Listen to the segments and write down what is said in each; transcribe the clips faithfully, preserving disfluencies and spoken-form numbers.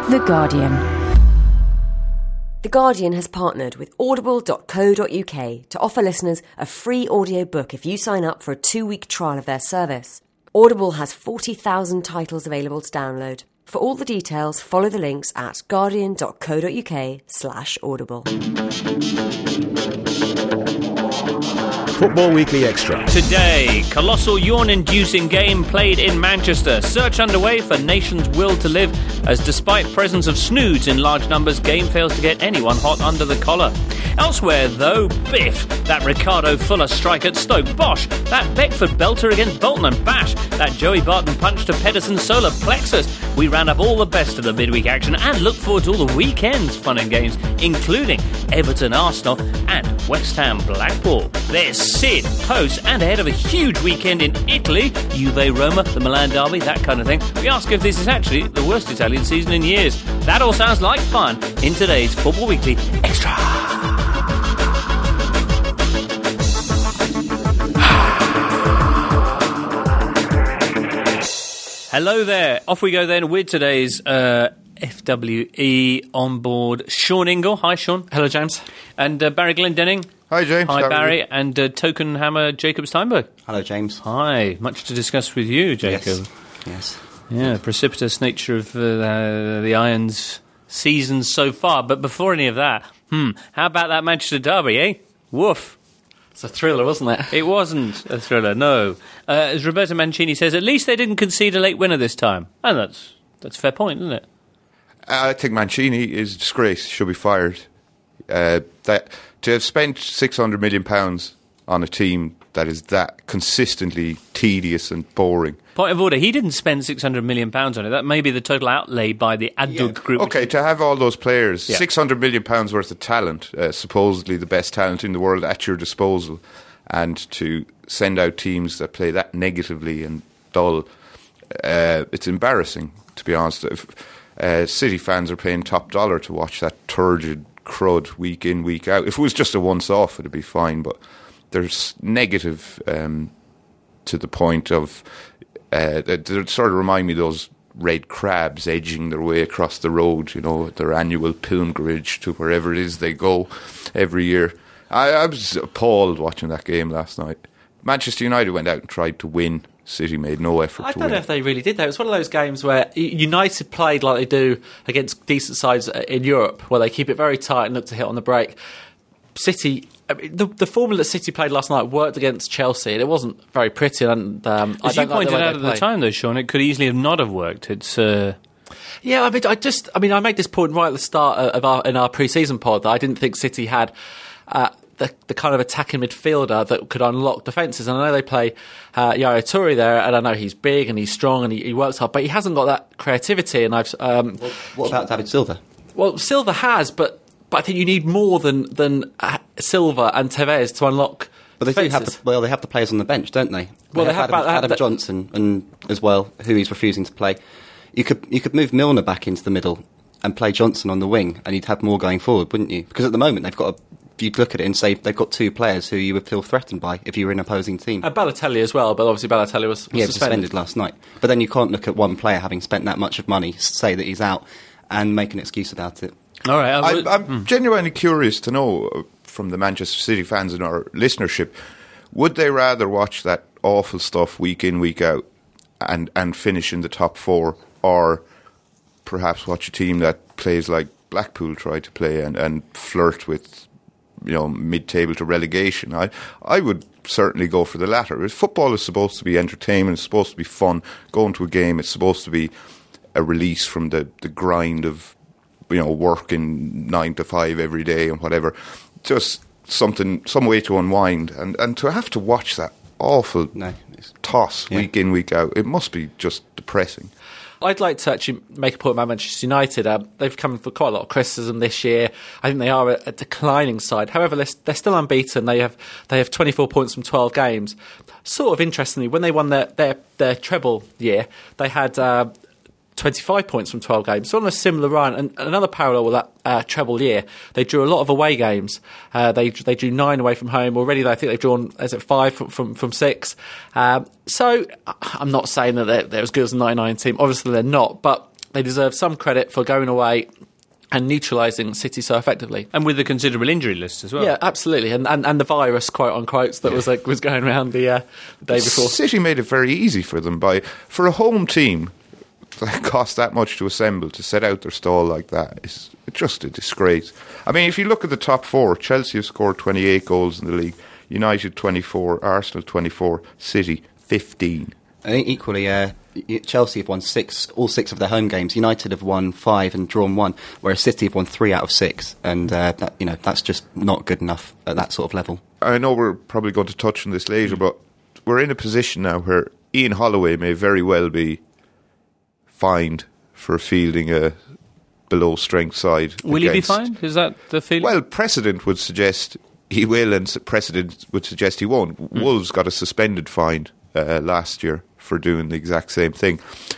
The Guardian. The Guardian has partnered with audible dot co dot uk to offer listeners a free audiobook if you sign up for a two-week trial of their service. Audible has forty thousand titles available to download. For all the details, follow the links at guardian dot co dot uk slash audible. Football Weekly Extra. Today, colossal yawn-inducing game played in Manchester. Search underway for nation's will to live, as despite presence of snoods in large numbers, game fails to get anyone hot under the collar. Elsewhere, though, biff, that Ricardo Fuller strike at Stoke. Bosh, that Beckford belter against Bolton, and bash, that Joey Barton punch to Pedersen's solar plexus. We round up all the best of the midweek action and look forward to all the weekend's fun and games, including Everton Arsenal and West Ham Blackpool. There's Sid, host, and ahead of a huge weekend in Italy, Juve Roma, the Milan derby, that kind of thing. We ask if this is actually the worst Italian season in years. That all sounds like fun in today's Football Weekly Extra. Hello there. Off we go then with today's uh, F W E on board. Sean Ingle. Hi, Sean. Hello, James. And uh, Barry Glendenning. Hi, James. Hi, How Barry. And uh, token hammer Jacob Steinberg. Hello, James. Hi. Much to discuss with you, Jacob. Yes. yes. Yeah, precipitous nature of uh, the Irons' season so far. But before any of that, hmm, how about that Manchester derby, eh? Woof. It's a thriller, wasn't it? It wasn't a thriller, no. Uh, as Roberto Mancini says, at least they didn't concede a late winner this time. And that's that's a fair point, isn't it? I think Mancini is a disgrace. Should be fired. Uh, that to have spent six hundred million pounds on a team that is that consistently tedious and boring. Point of order, he didn't spend six hundred million pounds on it. That may be the total outlay by the Adug yeah. group. Okay, to have all those players, yeah. six hundred million pounds worth of talent, uh, supposedly the best talent in the world at your disposal, and to send out teams that play that negatively and dull, uh, it's embarrassing, to be honest. If, uh, City fans are paying top dollar to watch that turgid crud week in, week out. If it was just a once-off, it'd be fine, but there's negative um, to the point of... Uh, they, they sort of remind me of those red crabs edging their way across the road, you know, their annual pilgrimage to wherever it is they go every year. I, I was appalled watching that game last night. Manchester United went out and tried to win. City made no effort I to don't win. know if they really did that. It was one of those games where United played like they do against decent sides in Europe, where they keep it very tight and look to hit on the break. City... I mean, the, the formula that City played last night worked against Chelsea, and it wasn't very pretty. And um, as I you don't like pointed the out at the time, though, Sean, it could easily have not have worked. It's uh... yeah. I mean, I just, I mean, I made this point right at the start of our in our pre-season pod that I didn't think City had uh, the the kind of attacking midfielder that could unlock defences. And I know they play uh, Yaya Toure there, and I know he's big and he's strong and he, he works hard, but he hasn't got that creativity. And I've um, well, what about David Silva? Well, Silva has, but. But I think you need more than than uh, Silva and Tevez to unlock. But they defences. do have the, well, they have the players on the bench, don't they? Well, they, they have, have Adam, about, Adam that, Johnson and as well, who he's refusing to play. You could you could move Milner back into the middle and play Johnson on the wing, and you'd have more going forward, wouldn't you? Because at the moment they've got a. You'd look at it and say they've got two players who you would feel threatened by if you were an opposing team. And Balotelli as well, but obviously Balotelli was, was yeah, suspended. suspended last night. But then you can't look at one player having spent that much of money, say that he's out, and make an excuse about it. All right, I, I'm hmm. genuinely curious to know uh, from the Manchester City fans in our listenership, would they rather watch that awful stuff week in, week out and, and finish in the top four, or perhaps watch a team that plays like Blackpool try to play and, and flirt with, you know, mid-table to relegation? I, I would certainly go for the latter. Football is supposed to be entertainment, it's supposed to be fun. Going to a game, it's supposed to be a release from the, the grind of, you know, working nine to five every day and whatever. Just something, some way to unwind, and, and to have to watch that awful no, toss yeah. week in, week out, it must be just depressing. I'd like to actually make a point about Manchester United. Um, they've come for quite a lot of criticism this year. I think they are a, a declining side. However, they're, they're still unbeaten. They have they have twenty-four points from twelve games. Sort of interestingly, when they won their their, their treble year, they had uh, twenty-five points from twelve games. So on a similar run, and another parallel with that uh, treble year, they drew a lot of away games. Uh, they they drew nine away from home already. I think they've drawn, is it five from from, from six? Um, so I'm not saying that they're, they're as good as the ninety-nine team. Obviously they're not, but they deserve some credit for going away and neutralising City so effectively. And with a considerable injury list as well. Yeah, absolutely. And and, and the virus, quote unquote, that was like, was going around the, uh, the day before. City made it very easy for them by for a home team that cost that much to assemble to set out their stall like that is just a disgrace. I mean, if you look at the top four, Chelsea have scored twenty-eight goals in the league, United twenty-four, Arsenal twenty-four, City fifteen. I think equally, uh, Chelsea have won six, all six of their home games. United have won five and drawn one, whereas City have won three out of six, and uh, that, you know that's just not good enough at that sort of level. I know we're probably going to touch on this later, but we're in a position now where Ian Holloway may very well be fined for fielding a below strength side. Will against. he be fined? Is that the feeling? Well, precedent would suggest he will, and precedent would suggest he won't. Mm. Wolves got a suspended fine uh, last year for doing the exact same thing.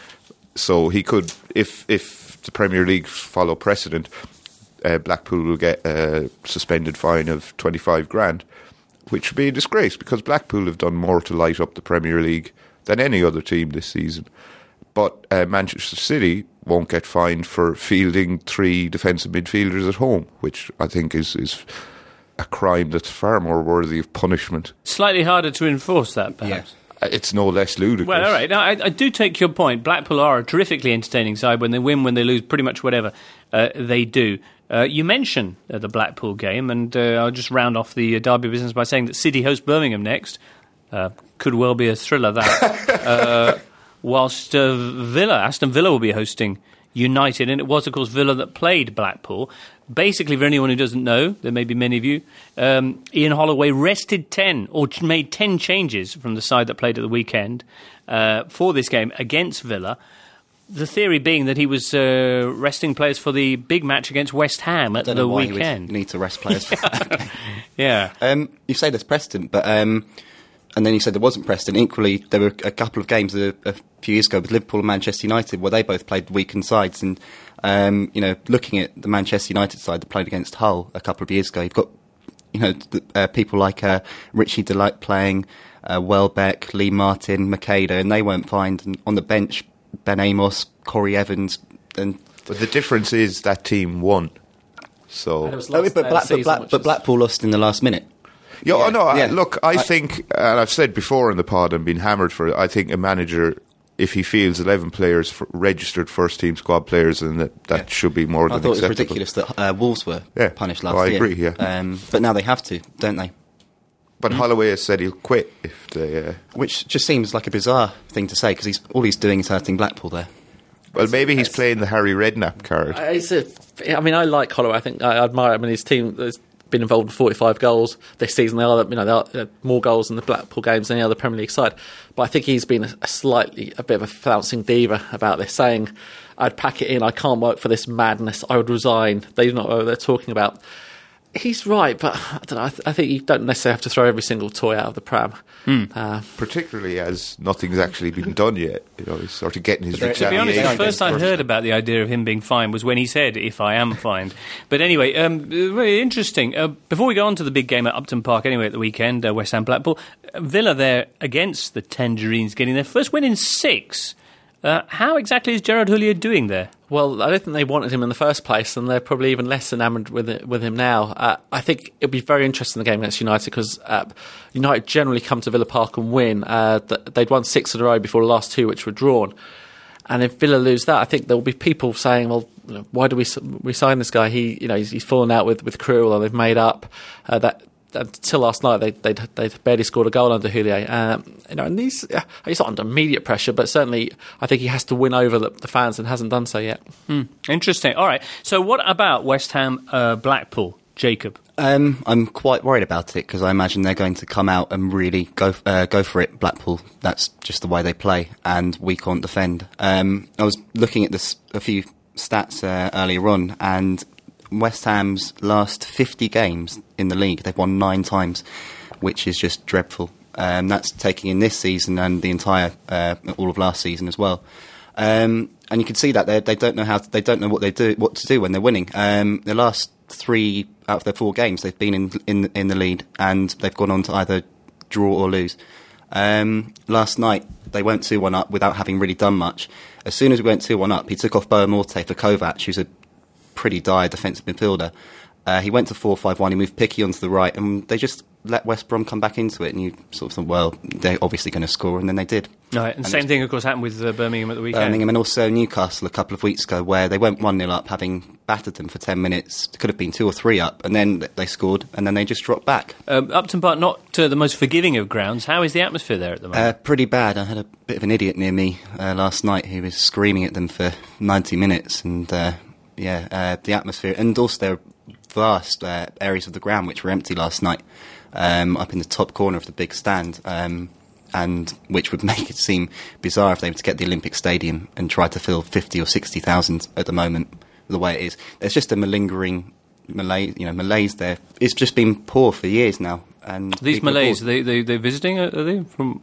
So he could, if if the Premier League follow precedent, uh, Blackpool will get a suspended fine of twenty-five grand, which would be a disgrace because Blackpool have done more to light up the Premier League than any other team this season. But uh, Manchester City won't get fined for fielding three defensive midfielders at home, which I think is, is a crime that's far more worthy of punishment. Slightly harder to enforce that, perhaps. Yeah. It's no less ludicrous. Well, all right. Now, I, I do take your point. Blackpool are a terrifically entertaining side. When they win, when they lose, pretty much whatever uh, they do. Uh, you mentioned uh, the Blackpool game, and uh, I'll just round off the uh, derby business by saying that City host Birmingham next. Uh, could well be a thriller, that. uh, whilst uh, Villa, Aston Villa will be hosting United, and it was, of course, Villa that played Blackpool. Basically, for anyone who doesn't know, there may be many of you, um, Ian Holloway rested ten, or made ten changes from the side that played at the weekend uh, for this game against Villa. The theory being that he was uh, resting players for the big match against West Ham at I don't the know why weekend. You need to rest players for that. Yeah. Um, you say there's precedent, but um, and then you said there wasn't precedent. Equally, there were a couple of games a, a few years ago with Liverpool and Manchester United where they both played weakened sides. And um, you know, looking at the Manchester United side that played against Hull a couple of years ago, you've got you know the, uh, people like uh, Richie Delight playing, uh, Welbeck, Lee Martin, Makeda, and they weren't fined. And on the bench, Ben Amos, Corey Evans, and but the difference is that team won. So, And it was oh, last but, day of Black, the but, season, Black, which but is- Blackpool lost in the last minute. yeah, Yeah, oh, no, yeah. I, look, I, I- think, and I've said before in the pod and been hammered for it, I think a manager, if he feels eleven players, for registered first team squad players, then that, that Yeah. should be more I than thought it was acceptable. ridiculous that uh, Wolves were Yeah. punished last Oh, I year. agree, yeah. Um, but now they have to, don't they? But Holloway has said he'll quit if they. Uh, Which just seems like a bizarre thing to say because he's all he's doing is hurting Blackpool there. well, maybe he's playing the Harry Redknapp card. Uh, It's a, I mean, I like Holloway. I think I admire him and his team. Has been involved in forty-five goals this season. They are, you know, they are uh, more goals in the Blackpool games than any other Premier League side. But I think he's been a, a slightly a bit of a flouncing diva about this, saying, "I'd pack it in. I can't work for this madness. I would resign." They do not know what they're talking about. He's right, but I don't know. I, th- I think you don't necessarily have to throw every single toy out of the pram. Hmm. Uh, Particularly as nothing's actually been done yet. You know, he's sort of getting his But To be honest, retaliation. the first I heard about the idea of him being fined was when he said, "If I am fined." But anyway, um, very interesting. Uh, before we go on to the big game at Upton Park, anyway, at the weekend, uh, West Ham Blackpool, uh, Villa there against the Tangerines, getting their first win in six. Uh, how exactly is Gerard Houllier doing there? Well, I don't think they wanted him in the first place, and they're probably even less enamoured with it, with him now. Uh, I think it'll be very interesting the game against United because uh, United generally come to Villa Park and win. Uh, th- they'd won six in a row before the last two, which were drawn. And if Villa lose that, I think there will be people saying, "Well, you know, why do we we sign this guy? He, you know, he's, he's fallen out with with Crew, or they've made up uh, that." Until last night, they, they'd, they'd barely scored a goal under Houllier. Um, you know, and he's, uh, he's not under immediate pressure, but certainly I think he has to win over the, the fans and hasn't done so yet. Hmm. Interesting. All right. So what about West Ham uh, Blackpool, Jacob? Um, I'm quite worried about it because I imagine they're going to come out and really go uh, go for it. Blackpool, that's just the way they play, and we can't defend. Um, I was looking at this a few stats uh, earlier on, and West Ham's last fifty games in the league, they've won nine times, which is just dreadful. Um, that's taking in this season and the entire uh, all of last season as well. Um, and you can see that they they don't know how to, they don't know what they do what to do when they're winning. Um, the last three out of their four games, they've been in in in the lead and they've gone on to either draw or lose. Um, last night they went two one up without having really done much. As soon as we went two one up, he took off Boa Morte for Kovac, who's a pretty dire defensive midfielder. Uh, he went to four five one, he moved Picky onto the right, and they just let West Brom come back into it, and you sort of thought, well, they're obviously going to score, and then they did. Right, and, and same thing, of course, happened with uh, Birmingham at the weekend. Birmingham and also Newcastle a couple of weeks ago, where they went one nil up, having battered them for ten minutes. It could have been two or three up, and then they scored, and then they just dropped back. Um, Upton Park, not uh, the most forgiving of grounds. How is the atmosphere there at the moment? Uh, pretty bad. I had a bit of an idiot near me uh, last night who was screaming at them for ninety minutes, and uh, yeah, uh, the atmosphere, and also there are vast uh, areas of the ground which were empty last night, um, up in the top corner of the big stand, um, and which would make it seem bizarre if they were to get the Olympic Stadium and try to fill fifty or sixty thousand at the moment, the way it is. There's just a malingering Malay, you know, Malays there. It's just been poor for years now. And these Malays, are they, they, they're visiting, are they? From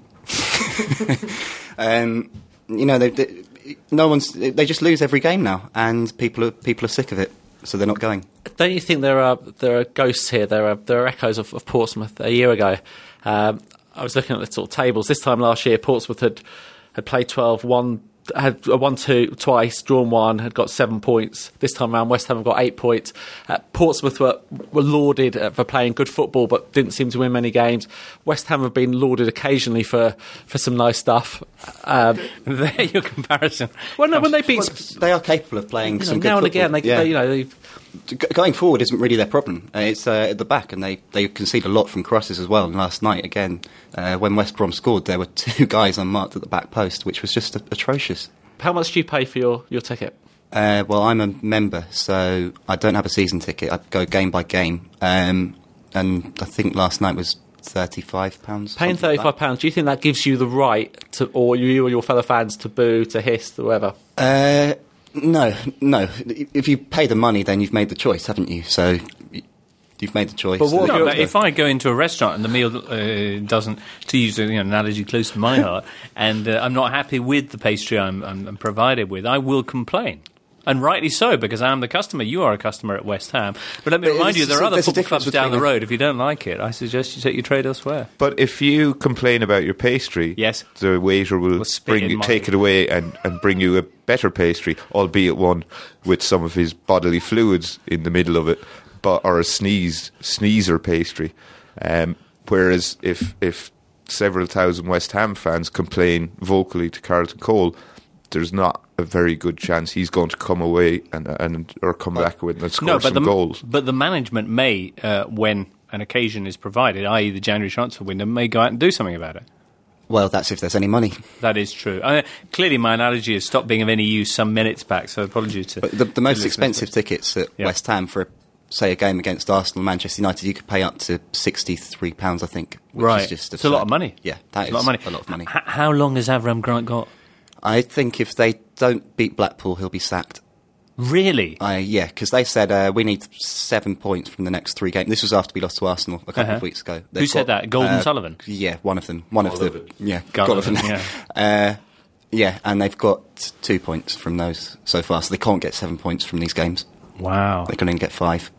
um, you know, they, they, no one's, they just lose every game now, and people are, people are sick of it. So they're not going. Don't you think there are there are ghosts here? There are there are echoes of, of Portsmouth a year ago. Um, I was looking at the sort of tables. This time last year, Portsmouth had had played twelve, won had won two twice, drawn one, had got seven points. This time around, West Ham have got eight points. Uh, Portsmouth were were lauded uh, for playing good football, but didn't seem to win many games. West Ham have been lauded occasionally for, for some nice stuff. Um, there, your comparison. Well, no, when they beat, well, they are capable of playing you know, some now good and football. again. They, yeah. they, you know, they, G- going forward isn't really their problem. Uh, it's uh, at the back, and they, they concede a lot from crosses as well. And last night, again, uh, when West Brom scored, there were two guys unmarked at the back post, which was just a- atrocious. How much do you pay for your, your ticket? Uh, well, I'm a member, so I don't have a season ticket. I go game by game. Um, and I think last night was thirty-five pounds. Paying thirty-five pounds, like do you think that gives you the right to, or you or your fellow fans, to boo, to hiss, to whoever? Uh, no, no. If you pay the money, then you've made the choice, haven't you? So you've made the choice. But what No, if, but if I go into a restaurant and the meal uh, doesn't, to use a, you know, an analogy close to my heart, and uh, I'm not happy with the pastry I'm, I'm, I'm provided with, I will complain. And rightly so, because I am the customer. You are a customer at West Ham. But let me But remind you, there are other football clubs down the between road. If you don't like it, I suggest you take your trade elsewhere. But if you complain about your pastry, Yes. the waiter will Will spit bring in you, my- take it away and, and bring you a better pastry, albeit one with some of his bodily fluids in the middle of it, but or a sneeze sneezer pastry. Um, whereas if if several thousand West Ham fans complain vocally to Carlton Cole, there's not a very good chance he's going to come away and and or come back with and score No, but some the, goals. but the management may, uh, when an occasion is provided, that is the January transfer window, may go out and do something about it. Well, that's if there's any money. That is true. I mean, clearly, my analogy has stopped being of any use some minutes back, so apologies to... But the, the most to expensive listeners. tickets at Yeah. West Ham for, say, a game against Arsenal, Manchester United, you could pay up to sixty-three pounds, I think. Which Right. Is just it's a lot absurd. of money. Yeah, that It's is a lot of money. a lot of money. H- how long has Avram Grant got? I think if they don't beat Blackpool, he'll be sacked. Really? I yeah, because they said uh, we need seven points from the next three games. This was after we lost to Arsenal a couple Uh-huh. of weeks ago. Who They've said got, that? Golden uh, Sullivan? Yeah, one of them. One of the yeah, Gullivan, Gullivan. yeah. uh, yeah, and they've got two points from those so far, so they can't get seven points from these games. Wow. They can only get five.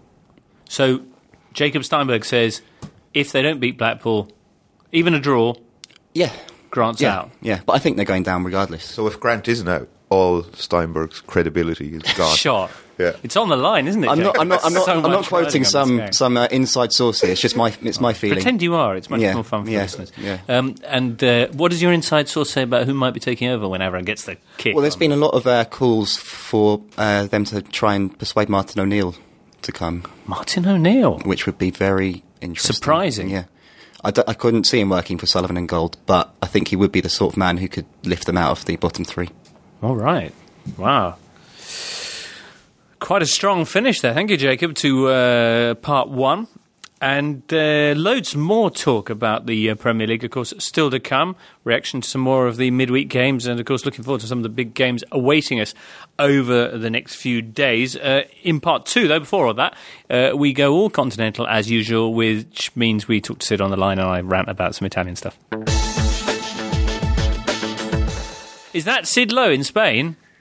So, Jacob Steinberg says, if they don't beat Blackpool, even a draw, Yeah, Grant's yeah, out. yeah. But I think they're going down regardless. So if Grant isn't out, all Steinberg's credibility is gone. Shot. Yeah. It's on the line, isn't it, I'm not. Jacob? I'm not. I'm not. So I'm much not quoting riding on this some game. some uh, inside source here. It's just my. It's my feeling. Pretend you are. It's much Yeah, more fun for yeah, listeners. yeah. Um, and uh, what does your inside source say about who might be taking over when Avram gets the kick? Well, there's on been a lot of uh, calls for uh, them to try and persuade Martin O'Neill to come, Martin O'Neill. which would be very interesting. Surprising. Yeah. I, d- I couldn't see him working for Sullivan and Gold, but I think he would be the sort of man who could lift them out of the bottom three. All right. Wow. Quite a strong finish there. Thank you, Jacob, to uh, part one. And uh, loads more talk about the uh, Premier League, of course, still to come. Reaction to some more of the midweek games, and, of course, looking forward to some of the big games awaiting us over the next few days. Uh, in part two, though, before all that, uh, we go all continental as usual, which means we talk to Sid on the line and I rant about some Italian stuff. Is that Sid Lowe in Spain?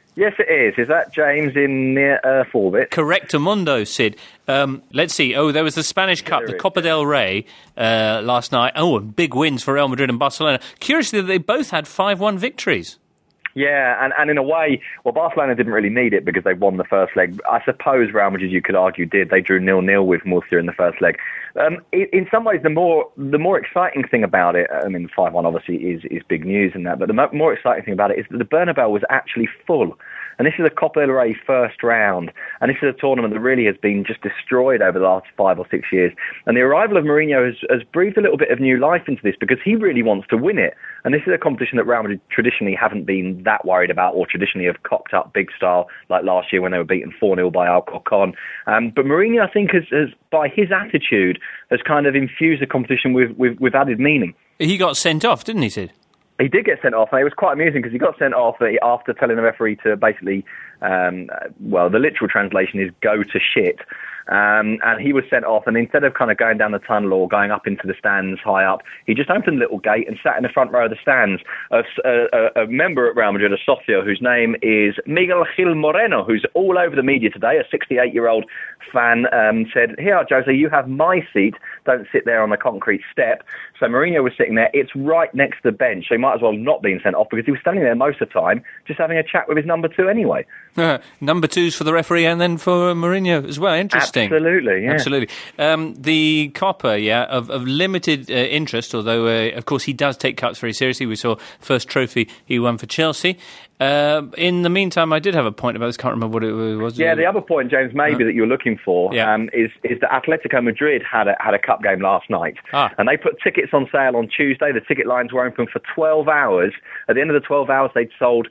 Yes, it is. Is that James in near Earth orbit? Correctamundo, Sid. Um, let's see. Oh, there was the Spanish Cup, the Copa del Rey uh, last night. Oh, and big wins for Real Madrid and Barcelona. Curiously, they both had five one victories. Yeah, and, and in a way, well, Barcelona didn't really need it because they won the first leg. I suppose Real Madrid, you could argue, did. They drew nil-nil with Murcia in the first leg. Um, in, in some ways, the more the more exciting thing about it, I mean, five one obviously is, is big news and that, but the mo- more exciting thing about it is that the Bernabeu was actually full. And this is a Copa del Rey first round. And this is a tournament that really has been just destroyed over the last five or six years. And the arrival of Mourinho has, has breathed a little bit of new life into this because he really wants to win it. And this is a competition that Real Madrid traditionally haven't been that worried about, or traditionally have cocked up big style, like last year when they were beaten four nil by Alcorcon. Um, but Mourinho, I think, has, has, by his attitude, has kind of infused the competition with, with, with added meaning. He got sent off, didn't he, Sid? He did get sent off, and it was quite amusing because he got sent off after telling the referee to basically, um, well, the literal translation is go to shit. Um, and he was sent off, and instead of kind of going down the tunnel or going up into the stands high up, he just opened a little gate and sat in the front row of the stands. A, a, a member at Real Madrid, a socio, whose name is Miguel Gil Moreno, who's all over the media today, a sixty-eight-year-old fan, um, said, here, Jose, you have my seat. Don't sit there on the concrete step. So Mourinho was sitting there. It's right next to the bench, so he might as well not been sent off because he was standing there most of the time just having a chat with his number two anyway. Uh, number twos for the referee and then for Mourinho as well. Interesting. Absolutely, yeah. Absolutely. Um, the Copa, yeah, of, of limited uh, interest, although, uh, of course, he does take cups very seriously. We saw first trophy he won for Chelsea. Uh, in the meantime, I did have a point about this. Can't remember what it was. Yeah, the other point, James, maybe uh, that you're looking for yeah. um, is is that Atletico Madrid had a had a cup game last night, ah. and they put tickets on sale on Tuesday. The ticket lines were open for twelve hours. At the end of the twelve hours, they'd sold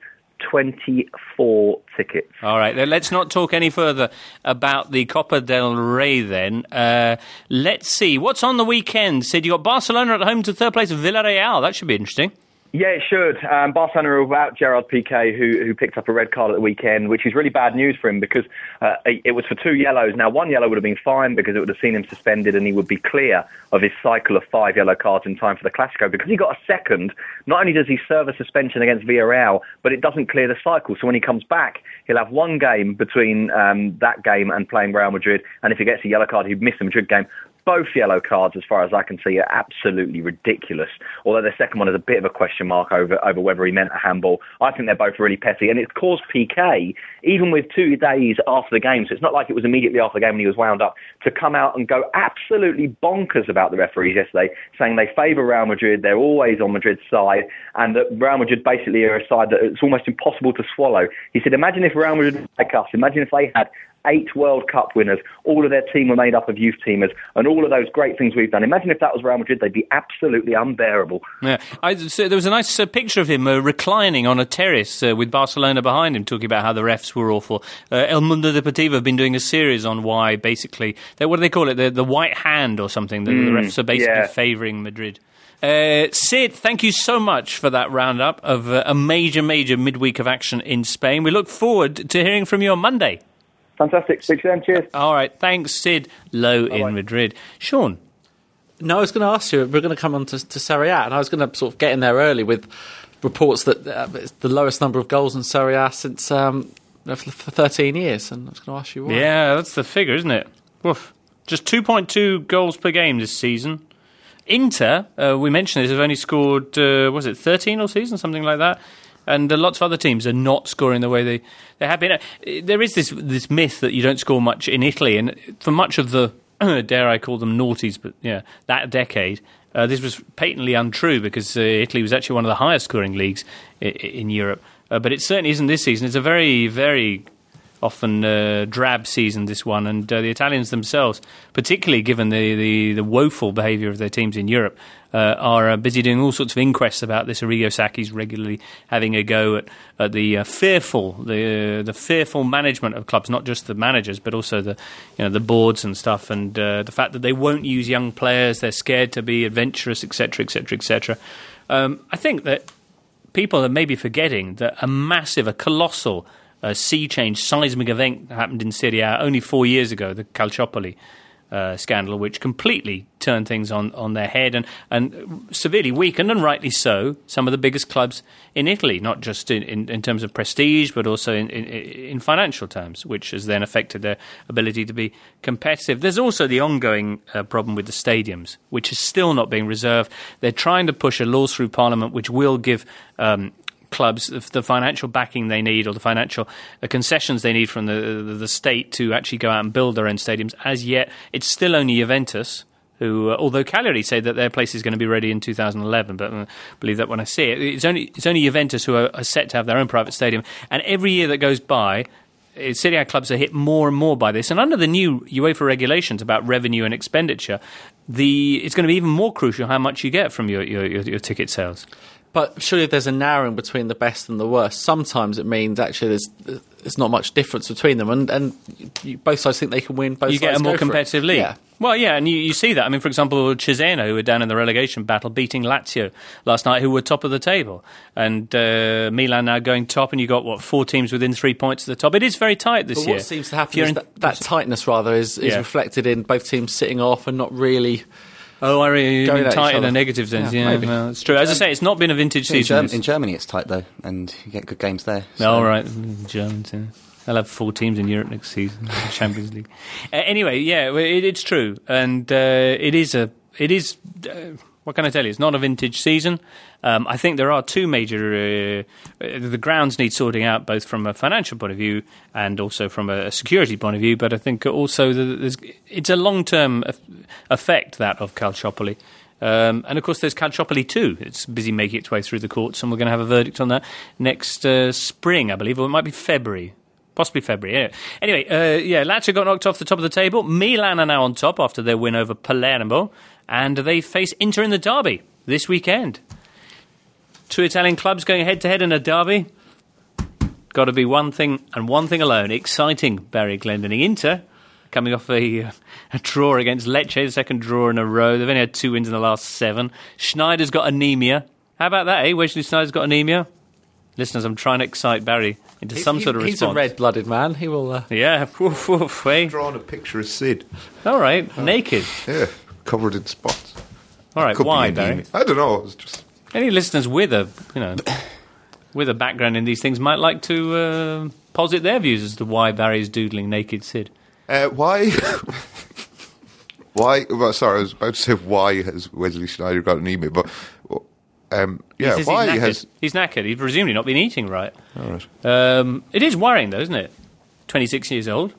twenty-four tickets. All right, let's not talk any further about the Copa del Rey then. Uh, let's see, what's on the weekend? Sid, you got Barcelona at home to third place of Villarreal. That should be interesting. Yeah, it should. Um, Barcelona are without Gerard Piqué, who who picked up a red card at the weekend, which is really bad news for him because uh, it was for two yellows. Now, one yellow would have been fine because it would have seen him suspended and he would be clear of his cycle of five yellow cards in time for the Clásico. Because he got a second, not only does he serve a suspension against Villarreal, but it doesn't clear the cycle. So when he comes back, he'll have one game between um, that game and playing Real Madrid. And if he gets a yellow card, he'd miss the Madrid game. Both yellow cards, as far as I can see, are absolutely ridiculous. Although the second one is a bit of a question mark over, over whether he meant a handball. I think they're both really petty. And it's caused Piqué, even with two days after the game, so it's not like it was immediately after the game when he was wound up, to come out and go absolutely bonkers about the referees yesterday, saying they favour Real Madrid, they're always on Madrid's side, and that Real Madrid basically are a side that it's almost impossible to swallow. He said, imagine if Real Madrid were like us, imagine if they had eight World Cup winners, all of their team were made up of youth teamers, and all of those great things we've done. Imagine if that was Real Madrid, they'd be absolutely unbearable. Yeah, I, so there was a nice uh, picture of him uh, reclining on a terrace uh, with Barcelona behind him, talking about how the refs were awful. Uh, El Mundo Deportivo have been doing a series on why, basically, they, what do they call it, the, the white hand or something, the, mm, the refs are basically yeah. favouring Madrid. Uh, Sid, thank you so much for that roundup of uh, a major, major midweek of action in Spain. We look forward to hearing from you on Monday. Fantastic. Speak to them. Cheers. All right. Thanks, Sid Lowe in Bye-bye. Madrid. Sean? No, I was going to ask you, we're going to come on to, to Serie A, and I was going to sort of get in there early with reports that uh, it's the lowest number of goals in Serie A since um, for thirteen years, and I was going to ask you why. Yeah, that's the figure, isn't it? Oof. Just two point two goals per game this season. Inter, uh, we mentioned this, have only scored, uh, was it thirteen all season, something like that? And uh, lots of other teams are not scoring the way they, they have been. Uh, there is this this myth that you don't score much in Italy, and for much of the, dare I call them noughties, but yeah, that decade, uh, this was patently untrue because uh, Italy was actually one of the highest scoring leagues in, in Europe. Uh, but it certainly isn't this season. It's a very, very often uh, drab season, this one, and uh, the Italians themselves, particularly given the, the, the woeful behaviour of their teams in Europe, uh, are uh, busy doing all sorts of inquests about this. Arrigo Sacchi's regularly having a go at, at the uh, fearful, the uh, the fearful management of clubs, not just the managers, but also the you know the boards and stuff, and uh, the fact that they won't use young players, they're scared to be adventurous, et cetera, et cetera, et cetera. Um, I think that people are maybe forgetting that a massive, a colossal A sea change, seismic event happened in Serie A only four years ago, the Calciopoli, uh, scandal, which completely turned things on, on their head and, and severely weakened, and rightly so, some of the biggest clubs in Italy, not just in, in, in terms of prestige, but also in, in, in financial terms, which has then affected their ability to be competitive. There's also the ongoing uh, problem with the stadiums, which is still not being reserved. They're trying to push a law through Parliament which will give Um, clubs the financial backing they need, or the financial uh, concessions they need from the, the the state to actually go out and build their own stadiums. As yet, it's still only Juventus who, uh, although Cagliari say that their place is going to be ready in two thousand eleven, but I believe that when I see it, it's only it's only Juventus who are, are set to have their own private stadium. And every year that goes by, Serie A clubs are hit more and more by this. And under the new UEFA regulations about revenue and expenditure, the it's going to be even more crucial how much you get from your your, your, your ticket sales. But surely there's a narrowing between the best and the worst. Sometimes it means actually there's there's not much difference between them, and and you, both sides think they can win. Both you sides get a more go for competitive it. league. Yeah. Well, yeah, and you, you see that. I mean, for example, Cesena, who were down in the relegation battle, beating Lazio last night, who were top of the table, and uh, Milan now going top, and you got what four teams within three points at the top. It is very tight this but year. What seems to happen You're is in, that, that tightness rather is, is yeah. reflected in both teams sitting off and not really. Oh, I really Going mean at tight each in a other. negative sense. Yeah, Yeah, maybe. well, it's true. As I say, it's not been a vintage In, season. Germ- in Germany, it's tight though, and you get good games there. So. All right, Germans. Yeah. They'll have four teams in Europe next season, the Champions League. Uh, anyway, yeah, it, it's true, and uh, it is a. It is. Uh, what can I tell you? It's not a vintage season. Um, I think there are two major. Uh, the grounds need sorting out, both from a financial point of view and also from a security point of view. But I think also that there's, it's a long-term effect, that of Calciopoli. Um, and of course, there's Calciopoli too. It's busy making its way through the courts, and we're going to have a verdict on that next uh, spring, I believe, or it might be February. Possibly February, yeah. Anyway, uh, yeah, Lazio got knocked off the top of the table. Milan are now on top after their win over Palermo, and they face Inter in the derby this weekend. Two Italian clubs going head-to-head in a derby. Got to be one thing, and one thing alone, exciting, Barry Glendinning. Inter, coming off a, uh, a draw against Lecce, the second draw in a row. They've only had two wins in the last seven. Schneider's got anemia. How about that, eh? Wesley Schneider's got anemia. Listeners, I'm trying to excite Barry into He's, some he, sort of he's response. He's a red-blooded man. He will. Uh... Yeah, woof, woof, eh? Drawn a picture of Sid. All right, naked. Yeah, covered in spots. All right, Could why, be Barry? anemia. I don't know. It's just Any listeners with a, you know, with a background in these things might like to uh, posit their views as to why Barry's doodling naked Sid. uh, why. Why? Well, sorry, I was about to say why has Wesley Schneider got anemia, but um, yeah, he says why he's knackered. has He's knackered. He's presumably not been eating right. all right. Um, it is worrying, though, isn't it? twenty-six years old.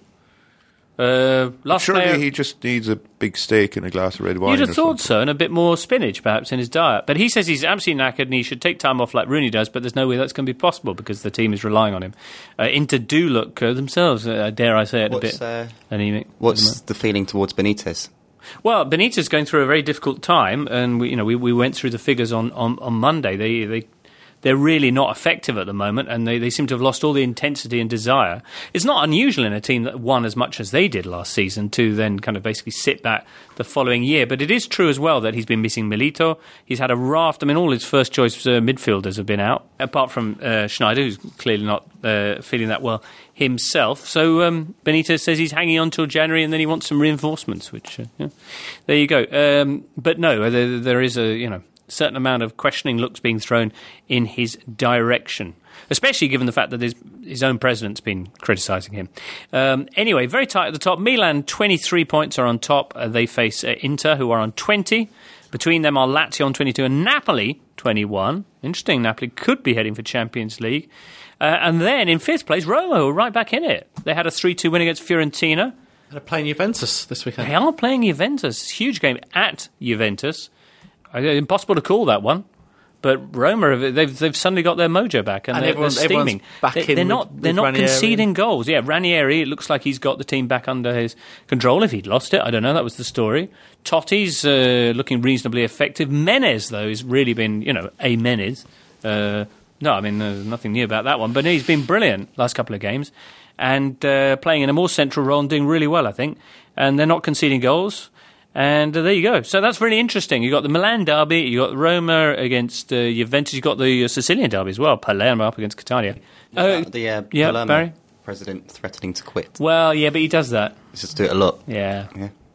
Uh, last Surely player, he just needs a big steak and a glass of red wine. you'd have or thought something. so, and a bit more spinach, perhaps, in his diet. But he says he's absolutely knackered and he should take time off like Rooney does, but there's no way that's going to be possible because the team is relying on him. Uh, Inter do look uh, themselves, uh, dare I say it, What's, a bit uh, anemic. at the What's moment. the feeling towards Benitez? Well, Benitez going through a very difficult time, and we, you know, we, we went through the figures on, on, on Monday. They they they're really not effective at the moment, and they, they seem to have lost all the intensity and desire. It's not unusual in a team that won as much as they did last season to then kind of basically sit back the following year. But it is true as well that he's been missing Milito. He's had a raft. I mean, all his first choice uh, midfielders have been out, apart from uh, Schneider, who's clearly not uh, feeling that well himself. So um, Benitez says he's hanging on till January, and then he wants some reinforcements. Which uh, yeah. There you go. Um, but no, there, there is a you know. certain amount of questioning looks being thrown in his direction, especially given the fact that his, his own president's been criticising him. Um, anyway, very tight at the top. Milan, twenty-three points are on top. Uh, they face uh, Inter, who are on twenty. Between them are Lazio on twenty-two and Napoli, twenty-one. Interesting, Napoli could be heading for Champions League. Uh, and then in fifth place, Roma, who are right back in it. They had a three two win against Fiorentina. They're playing Juventus this weekend. They are playing Juventus. Huge game at Juventus. Impossible to call that one, but Roma they've they've suddenly got their mojo back and, And they're, everyone- they're steaming. everyone's back they, in they're with- not with they're not Ranieri. conceding goals. Yeah, Ranieri. It looks like he's got the team back under his control. If he'd lost it, I don't know. That was the story. Totti's uh, looking reasonably effective. Menez though has really been you know a Menez. Uh, no, I mean there's nothing new about that one, but he's been brilliant last couple of games and uh, playing in a more central role and doing really well, I think. And they're not conceding goals. And uh, there you go. So that's really interesting. You've got the Milan derby, you've got Roma against uh, Juventus, you've got the uh, Sicilian derby as well, Palermo up against Catania. Uh, the uh, yeah, Palermo Barry? president threatening to quit. Well, yeah, but he does that. He's just do it a lot. Yeah. Yeah.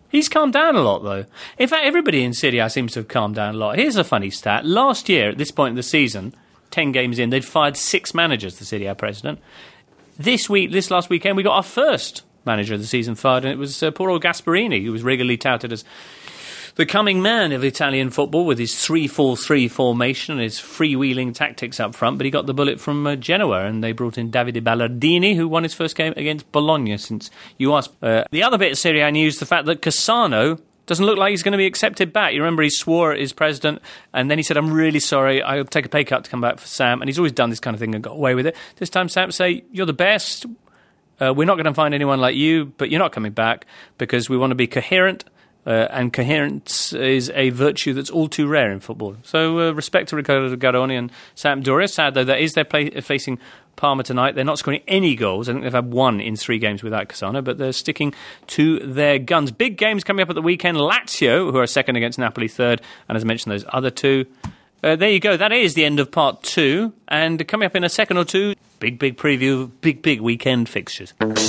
He's calmed down a lot, though. In fact, everybody in Serie A seems to have calmed down a lot. Here's a funny stat. Last year, at this point in the season, ten games in, they'd fired six managers, the Serie A president. This week, this last weekend, we got our first manager of the season fired, and it was uh, poor old Gasperini, who was regularly touted as the coming man of Italian football with his three four three formation and his freewheeling tactics up front, but he got the bullet from uh, Genoa, and they brought in Davide Ballardini, who won his first game against Bologna, since you asked. Uh, the other bit of Serie A news, the fact that Cassano doesn't look like he's going to be accepted back. You remember he swore at his president, and then he said, I'm really sorry, I'll take a pay cut to come back for Sam, and he's always done this kind of thing and got away with it. This time Sam say, you're the best, uh, we're not going to find anyone like you, but you're not coming back, because we want to be coherent. Uh, and coherence is a virtue that's all too rare in football. So uh, respect to Riccardo Garoni and Sampdoria. Sad, though, that is they're play- facing Parma tonight. They're not scoring any goals. I think they've had one in three games without Cassano, but they're sticking to their guns. Big games coming up at the weekend. Lazio, who are second against Napoli, third, and as I mentioned, those other two. Uh, there you go. That is the end of part two. And coming up in a second or two, big, big preview of big, big weekend fixtures.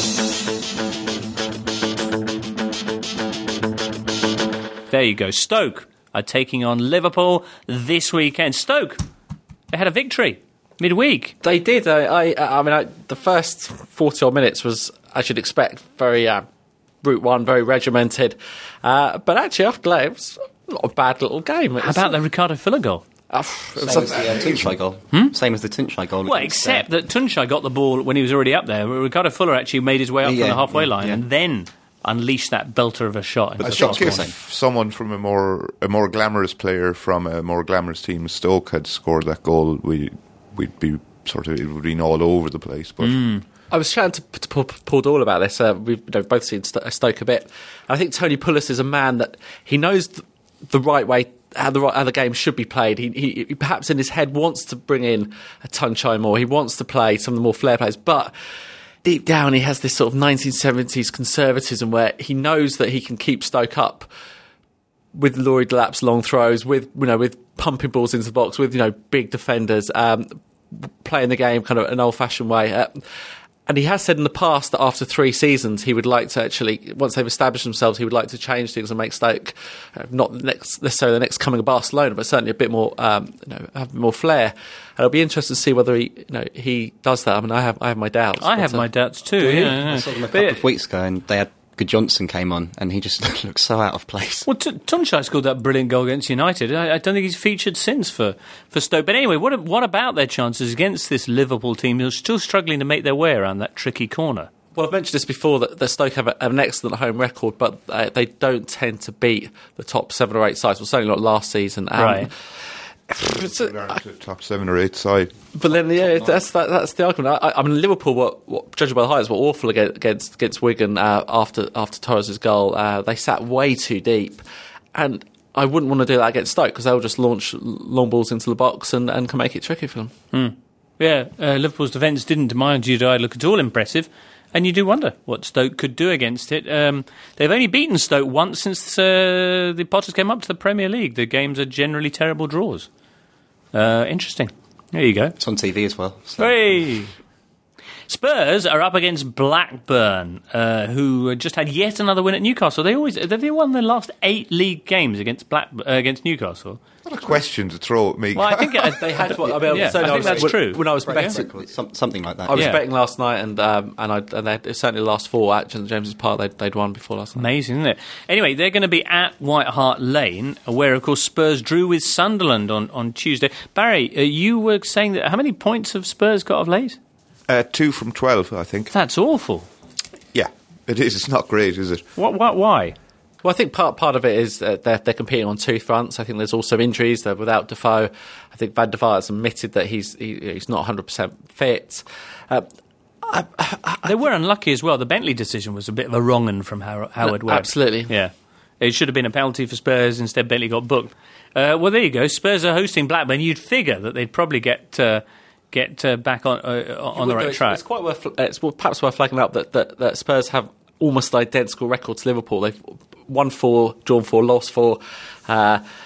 There you go. Stoke are taking on Liverpool this weekend. Stoke, they had a victory midweek. They did. I, I, I mean, I, the first forty odd minutes was, as you'd expect, very uh, route one, very regimented. Uh, but actually, after that, it was not a bad little game. How about the Ricardo Fuller goal? Uh, Same as the uh, Tunchai goal. Hmm? Same as the Tunchai goal. Well, except uh, that Tunchai got the ball when he was already up there. Ricardo Fuller actually made his way up yeah, from the halfway yeah, line, yeah. and then unleash that belter of a shot. I think if someone from a more a more glamorous player from a more glamorous team, Stoke, had scored that goal, we we'd be sort of it would have been all over the place. But mm. I was chatting to, to Paul, Paul Doyle about this. Uh, we've you know, both seen Stoke a bit. I think Tony Pulis is a man that he knows the, the right way. How the, how the game should be played. He, he, he perhaps in his head wants to bring in a Tunchai more. He wants to play some of the more flair plays, but deep down, he has this sort of nineteen seventies conservatism where he knows that he can keep Stoke up with Laurie Delap's long throws, with you know, with pumping balls into the box, with you know, big defenders, um, playing the game kind of an old-fashioned way. Uh, and he has said in the past that after three seasons, he would like to actually, once they've established themselves, he would like to change things and make Stoke uh, not next, necessarily the next coming of Barcelona, but certainly a bit more, um, you know, have more flair. And it'll be interesting to see whether he, you know, he does that. I mean, I have, I have my doubts. I have uh, my doubts too. Yeah, yeah. I saw them a couple of weeks ago, and they had Good Johnson came on, and he just looked so out of place. Well, T- Tunchai scored that brilliant goal against United. I, I don't think he's featured since for, for Stoke. But anyway, what what about their chances against this Liverpool team who's still struggling to make their way around that tricky corner? Well, I've mentioned this before, that the Stoke have, a, have an excellent home record, but uh, they don't tend to beat the top seven or eight sides. Well, certainly not last season. Um, right. It's a, top seven or eight side. But then, yeah, that's that, that's the argument. I, I mean, Liverpool were, what, judging by the highlights, were awful against against, against Wigan uh, after after Torres' goal. Uh, they sat way too deep, and I wouldn't want to do that against Stoke because they'll just launch long balls into the box and, and can make it tricky for them. Mm. Yeah, uh, Liverpool's defence didn't, to mind you, look at all impressive. And you do wonder what Stoke could do against it. Um, they've only beaten Stoke once since uh, the Potters came up to the Premier League. The games are generally terrible draws. Uh, interesting. There you go. It's on T V as well. So. Hey! Spurs are up against Blackburn, uh, who just had yet another win at Newcastle. They always have they won their last eight league games against Black uh, against Newcastle. What a question to throw at me. Well, I think it, they had. Well, I, mean, yeah, so I think that's when, true. When I was right, betting, yeah. Some, something like that. I was yeah. betting last night, and um, and I and they certainly the last four at St James's Park they'd, they'd won before last night. Amazing, isn't it? Anyway, they're going to be at White Hart Lane, where of course Spurs drew with Sunderland on, on Tuesday. Barry, uh, you were saying that how many points have Spurs got of late? Uh, two from twelve, I think. That's awful. Yeah, it is. It's not great, is it? What? What? Why? Well, I think part part of it is uh, they're, they're competing on two fronts. I think there's also injuries. They're without Defoe. I think Van der Vaart has admitted that he's he, he's not one hundred percent fit. Uh, I, I, I, they were unlucky as well. The Bentley decision was a bit of a wrong un from Howard no, Webb. Absolutely. Yeah. It should have been a penalty for Spurs. Instead, Bentley got booked. Uh, well, there you go. Spurs are hosting Blackburn. You'd figure that they'd probably get... Uh, get uh, back on uh, on the right it's, track. It's quite worth. It's perhaps worth flagging up that, that, that Spurs have almost identical record to Liverpool. They've won four, drawn four, lost four. Uh,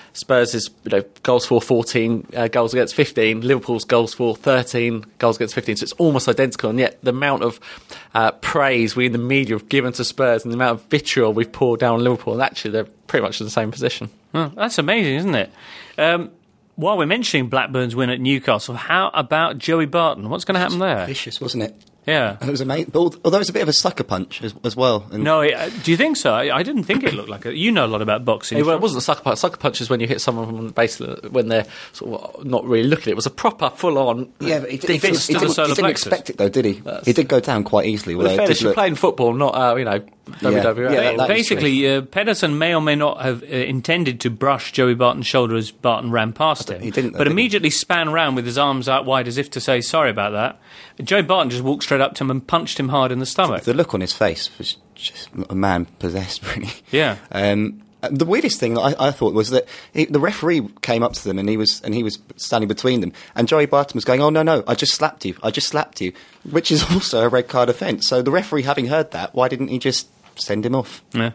Spurs is you know goals for fourteen, uh, goals against fifteen. Liverpool's goals for thirteen, goals against fifteen. So it's almost identical, and yet the amount of uh, praise we in the media have given to Spurs and the amount of vitriol we've poured down on Liverpool, and actually they're pretty much in the same position. Oh, that's amazing, isn't it? Um, while we're mentioning Blackburn's win at Newcastle, how about Joey Barton? What's going to happen there? Vicious, wasn't it? Yeah. It was amazing. But although it was a bit of a sucker punch as, as well. And No, uh, do you think so? I, I didn't think it looked like it. You know a lot about boxing. It, well, it wasn't a sucker punch. Sucker punch is when you hit someone from basically when they're sort of not really looking at it. It was a proper, full-on. Yeah, but he, he, Deep didn't, into he, the didn't, solar he didn't plexus. expect it, though, did he? That's- He did go down quite easily. Well, although in it fairness, did you're look- playing football, not uh, you know W W F. Yeah, that- that is Basically, uh, Pedersen may or may not have uh, intended to brush Joey Barton's shoulder as Barton ran past him. He didn't, though, but did he? immediately span round with his arms out wide as if to say, sorry about that. Joey Barton just walked straight up to him and punched him hard in the stomach. The look on his face was just a man possessed, really. Yeah. Um, the weirdest thing that I, I thought was that he, the referee came up to them and he was and he was standing between them, and Joey Barton was going, "Oh no, no, I just slapped you, I just slapped you," which is also a red card offence. So the referee, having heard that, why didn't he just send him off? Yeah.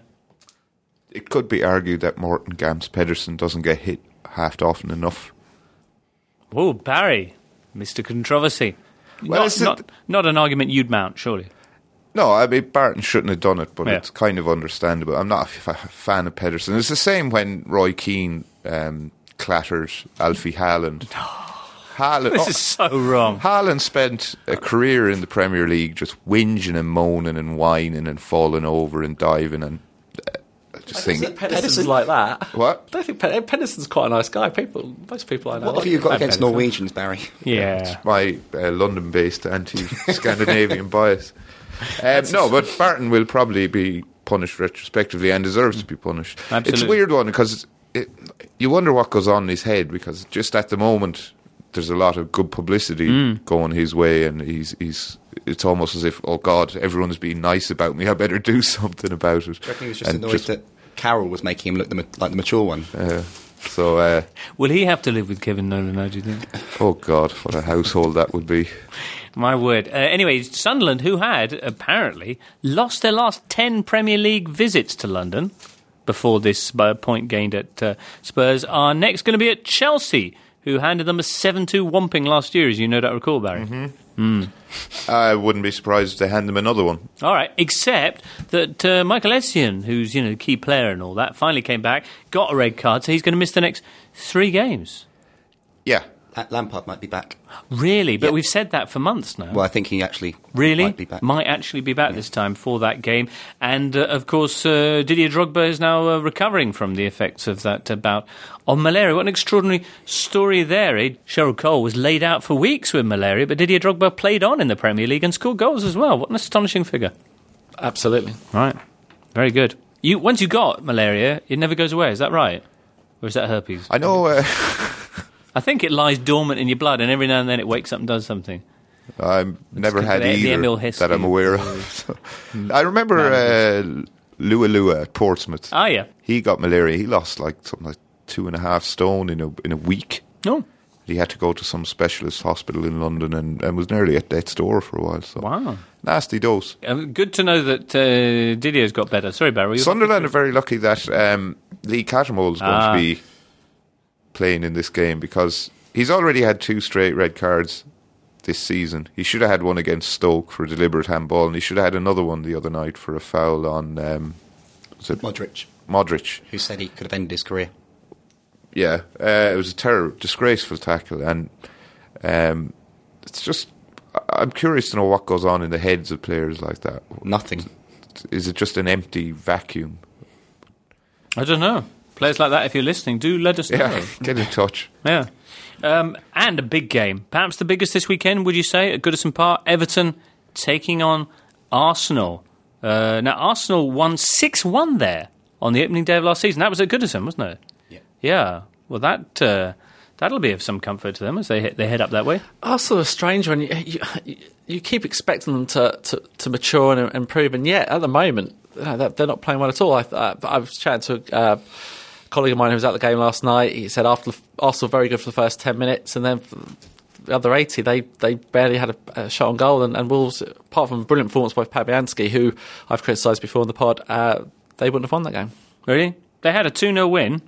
It could be argued that Morten Gamst Pedersen doesn't get hit half often enough. Oh, Barry, Mister Controversy. Well, not, it's a- not, not an argument you'd mount, surely. No, I mean, Barton shouldn't have done it, but Yeah. it's kind of understandable. I'm not a f- fan of Pedersen. It's the same when Roy Keane um, clattered Alfie Haaland. Haaland, This is so wrong. Haaland spent a career in the Premier League just whinging and moaning and whining and falling over and diving and uh, I just think Pedersen's Pedersen- like that. what? I don't think Pe- Pedersen's quite a nice guy. People, most people I know. What have you got like against Pedersen. Norwegians, Barry? Yeah. My uh, London-based anti-Scandinavian bias. Um, no, but Barton will probably be punished retrospectively and deserves to be punished. Absolutely. It's a weird one because it, you wonder what goes on in his head, because just at the moment there's a lot of good publicity Mm. going his way, and he's he's. It's almost as if, oh God, everyone's being nice about me, I better do something about it. I reckon he was just And annoyed that Carroll was making him look the, ma- like the mature one. uh, so, uh, Will he have to live with Kevin Nolan now, do you think? oh God, what a household that would be. My word. Uh, anyway, Sunderland, who had, apparently, lost their last ten Premier League visits to London before this uh, point gained at uh, Spurs, are next going to be at Chelsea, who handed them a seven two whomping last year, as you no doubt recall, Barry. Mm-hmm. I wouldn't be surprised if they hand them another one. All right, except that uh, Michael Essien, who's you know the key player and all that, finally came back, got a red card, so he's going to miss the next three games. Yeah. Uh, Lampard might be back. Really? But Yeah. we've said that for months now. Well, I think he actually Really? might be back. Might actually be back this time for that game. And, uh, of course, uh, Didier Drogba is now uh, recovering from the effects of that uh, bout of malaria. What an extraordinary story there, eh? Cheryl Cole was laid out for weeks with malaria, but Didier Drogba played on in the Premier League and scored goals as well. What an astonishing figure. Absolutely. Right. Very good. You Once you got malaria, it never goes away. Is that right? Or is that herpes? I know... Uh, I think it lies dormant in your blood, and every now and then it wakes up and does something. I've never because had the- the either Emil Heskey that I'm aware of. I remember uh, Lua Lua at Portsmouth. Ah, yeah. He got malaria. He lost like something like two and a half stone in a in a week. Oh, He had to go to some specialist hospital in London and, and was nearly at death's door for a while. So wow. nasty dose. Um, good to know that uh, Didier's got better. Sorry, Barry. you- Sunderland are very lucky that um, Lee Cattermole is going Ah. to be playing in this game, because he's already had two straight red cards this season. He should have had one against Stoke for a deliberate handball, and he should have had another one the other night for a foul on um, was it Modric, Modric. who said he could have ended his career. Yeah, uh, it was a terrible, disgraceful tackle, and um, it's just. I- I'm curious to know what goes on in the heads of players like that. Nothing. Is it just an empty vacuum? I don't know. Players like that, if you're listening, do let us know. Yeah, get in touch. Yeah. Um, and a big game. Perhaps the biggest this weekend, would you say, at Goodison Park? Everton taking on Arsenal. Uh, now, Arsenal won six one there on the opening day of last season. That was at Goodison, wasn't it? Yeah. Yeah. Well, that... Uh, That'll be of some comfort to them as they he- they head up that way. Arsenal are a strange one. You, you, you keep expecting them to, to, to mature and improve, and yet at the moment you know, they're, they're not playing well at all. I, I, I was chatting to uh, a colleague of mine who was at the game last night. He said after the, Arsenal very good for the first ten minutes, and then for the other eighty, they, they barely had a, a shot on goal. And, and Wolves, apart from a brilliant performance by Fabianski, who I've criticised before in the pod, uh, they wouldn't have won that game. Really? They had a two nil win.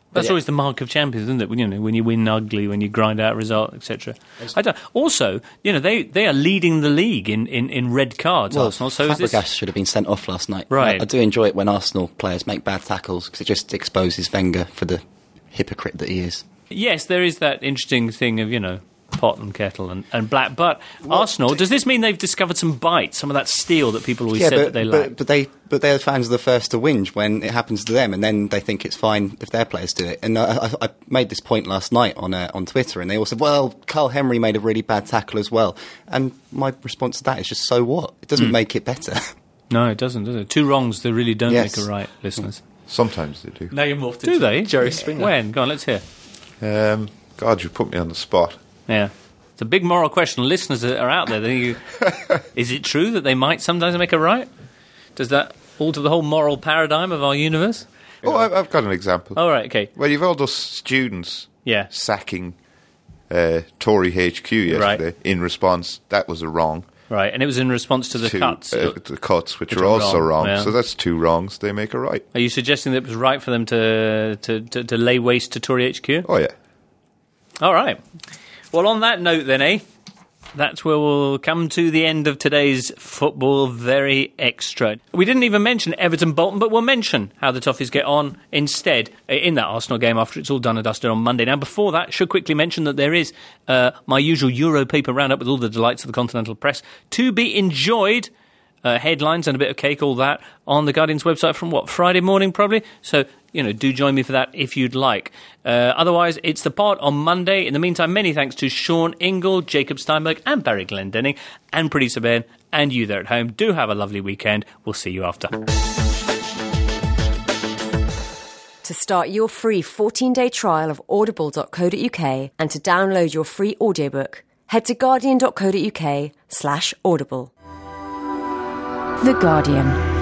That's yeah. always the mark of champions, isn't it? When, you know, when you win ugly, when you grind out a result, et cetera. I don't. Also, you know, they, they are leading the league in, in, in red cards. Well, Arsenal. So is Fabregas this... should have been sent off last night. Right. I, I do enjoy it when Arsenal players make bad tackles because it just exposes Wenger for the hypocrite that he is. Yes, there is that interesting thing of, you know, pot and kettle and, and black. But well, Arsenal, does this mean they've discovered some bite, some of that steel that people always yeah, said but, that they but, lack? But they, but they're fans of the first to whinge when it happens to them, and then they think it's fine if their players do it. And I, I, I made this point last night on uh, on Twitter, and they all said, "Well, Carl Henry made a really bad tackle as well." And my response to that is just, "So what? It doesn't mm. make it better." No, it doesn't, does it? Two wrongs, they really don't yes. make a right, listeners. Sometimes they do. Now you're morphed Do into they? Jerry Springer. When? Go on, let's hear. Um, God, you put me on the spot. Yeah. It's a big moral question. Listeners are out there. You, is it true that they might sometimes make a right? Does that alter the whole moral paradigm of our universe? Oh, I, I've got an example. All right, okay. Well, you've all those students yeah. sacking uh, Tory H Q yesterday right. in response. That was a wrong. Right, and it was in response to the to, cuts. Uh, the cuts, which, which are are also wrong. wrong. Yeah. So that's two wrongs. They make a right. Are you suggesting that it was right for them to, to, to, to lay waste to Tory H Q? Oh, yeah. All right. Well, on that note then, eh? That's where we'll come to the end of today's Football Very Extra. We didn't even mention Everton Bolton, but we'll mention how the Toffees get on instead in that Arsenal game after it's all done and dusted on Monday. Now, before that, should quickly mention that there is uh, my usual Euro paper roundup with all the delights of the continental press to be enjoyed. Uh, headlines and a bit of cake, all that, on the Guardian's website from, what, Friday morning probably? So, you know, do join me for that if you'd like. Uh, otherwise, it's the pod on Monday. In the meantime, many thanks to Sean Ingle, Jacob Steinberg and Barry Glendenning and Producer Ben and you there at home. Do have a lovely weekend. We'll see you after. To start your free fourteen-day trial of audible dot co dot uk and to download your free audiobook, head to guardian dot co dot uk slash audible. The Guardian.